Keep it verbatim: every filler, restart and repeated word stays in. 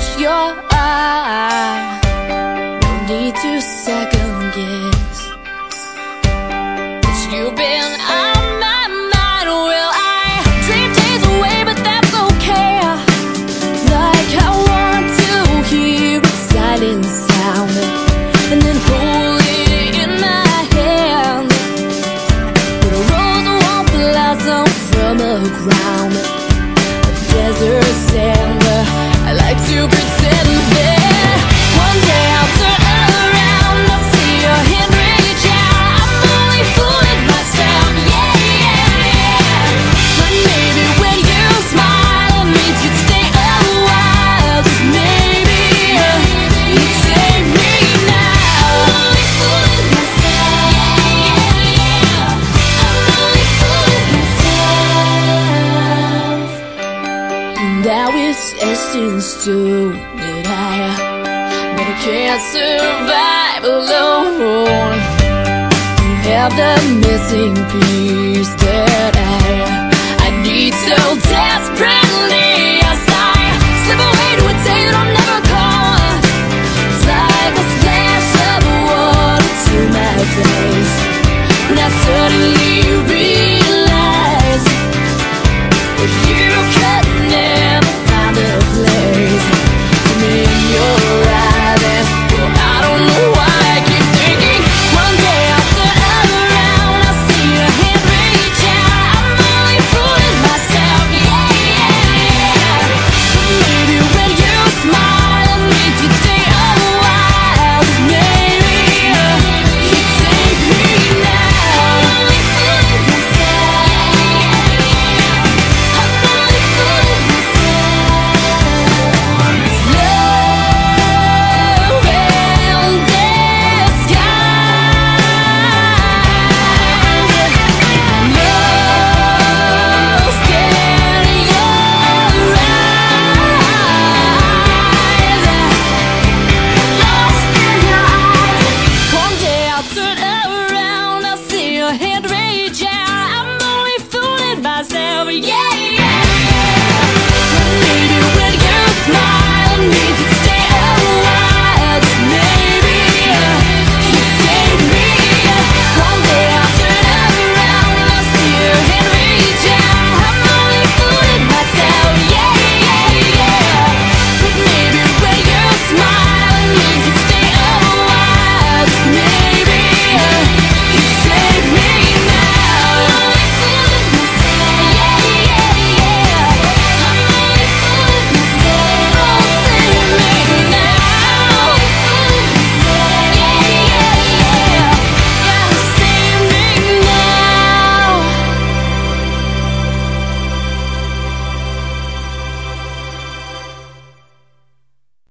catch your eye. No need to second guess. But you've been on my mind. Well, I dream days away, but that's okay. Like I want to hear a silent sound and then hold it in my hand. But a rose won't blossom from the ground. Desert sand, I like to pretend that one day I'll turn around, I'll see your hand reach out. I'm only fooling myself, yeah, yeah, yeah. But maybe when you smile, it means you'd stay a while. Just maybe you'd save me now. I'm only fooling myself, yeah, yeah, yeah. I'm only fooling myself. Now it's essence too that I, but I can't survive alone. You have the missing piece that I, I need so desperately. As I slip away.